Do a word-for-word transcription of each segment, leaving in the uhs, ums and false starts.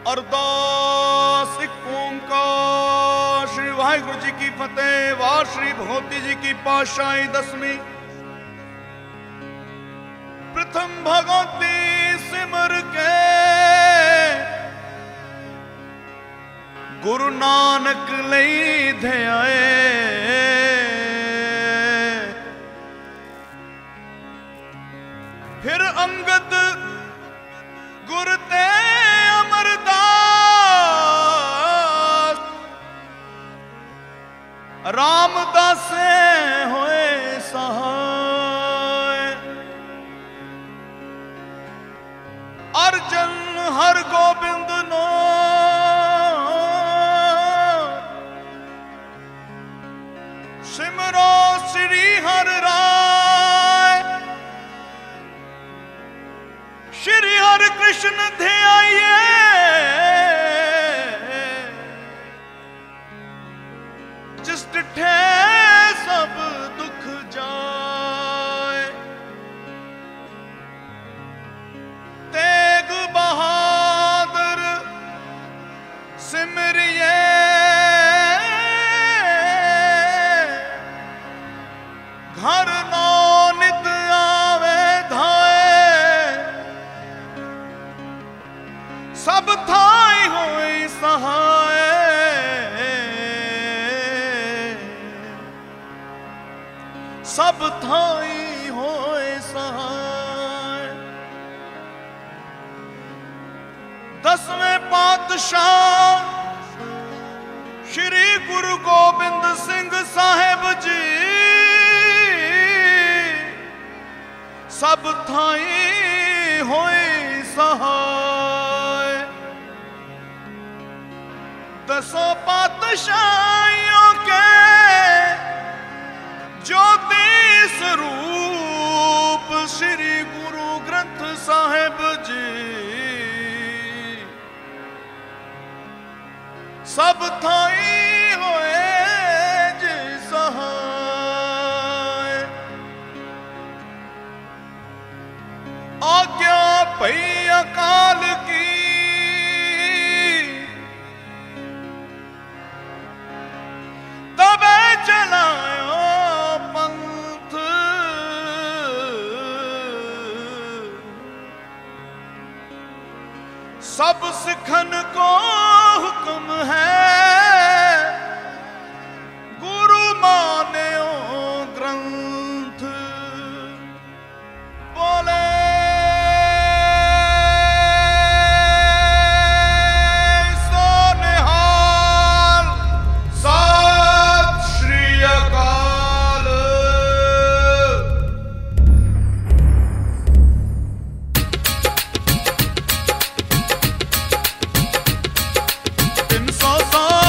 अरदास एक ओंकार। श्री वाहिगुरु जी की फतेह। वाह श्री भगवती जी की पातशाही दसवीं। प्रथम भगवती सिमर के गुरु नानक लई ध्याए। फिर अंगद गुर ते अमरदास रामदास होए सहाय। अर्जन हर गोबिंद नो सिमरो श्री हर राय। श्री हर कृष्ण ध्याये जिस डिठे सब दुख जाए। तेग बहादुर सिमरिए घर नो नित आवे धाए। सब थाई होई सहाय। सब थाई होए सहाय। दसवें पातशाह श्री गुरु गोबिंद सिंह साहेब जी सब थाई होए सहाय। दसों पातशाहियों के ज्योति स्वरूप श्री गुरु ग्रंथ साहिब जी सब थाई होए जी सहाय। आज्ञा भई अकाल की तबे चलायो पंथ। सब सिखन को हुक्म है गुरु मान्यो ग्रंथ। बोले तीन सौ साल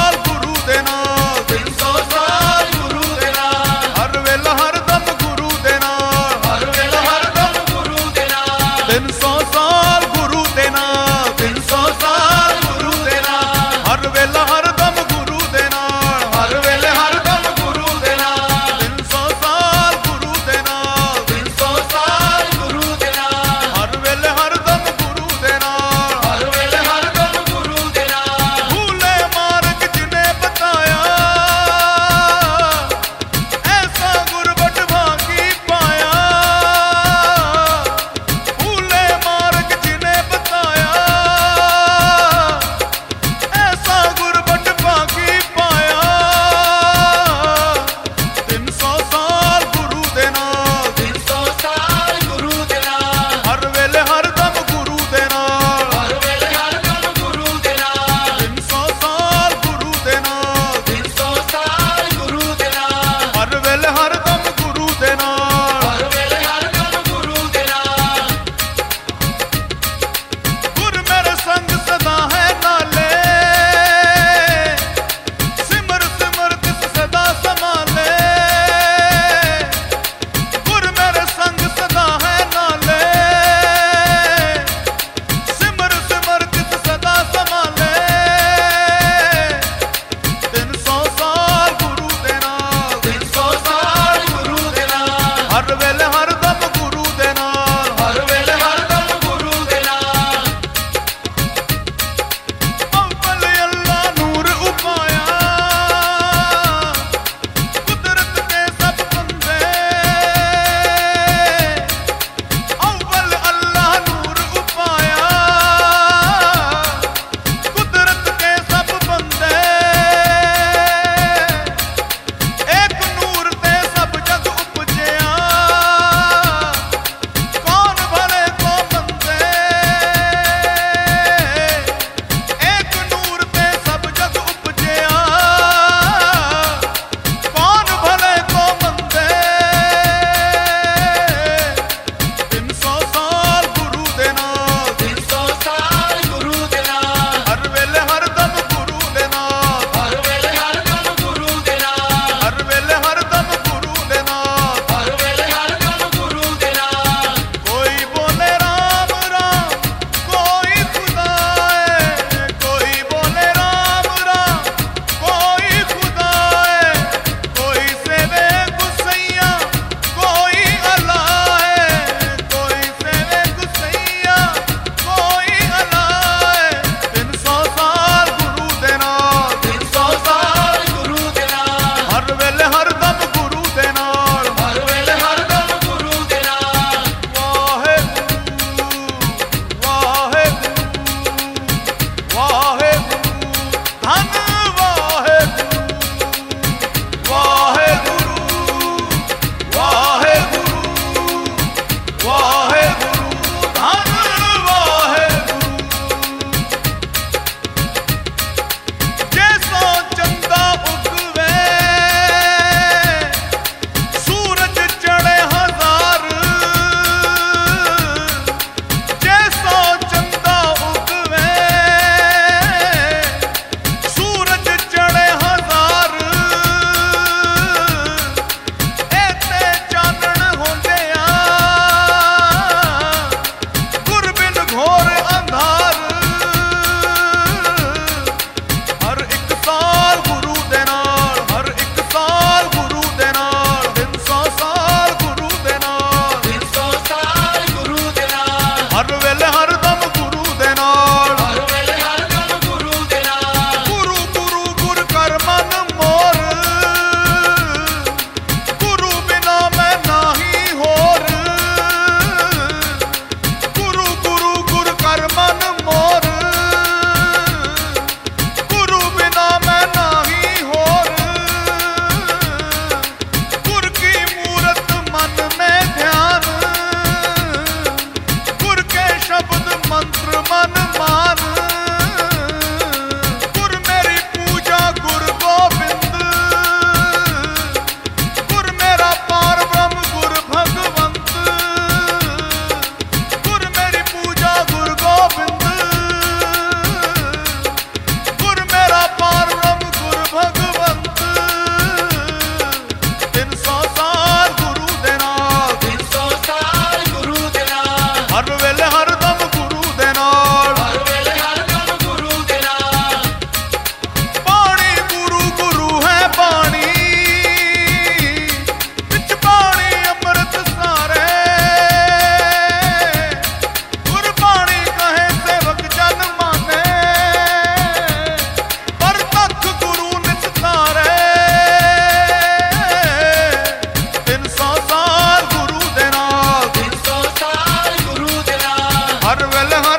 हर वेले हरदम गुरु दे नाल, हर वेले हरदम गुरु दे नाल। पानी गुरु गुरु है पानी, बिच पानी अमृत सारे, गुरबाणी कहे सेवक जन माने, पर तख गुरु नित तारे। तीन सौ साल गुरु दे नाल, तीन सौ साल गुरु दे नाल। हर वेले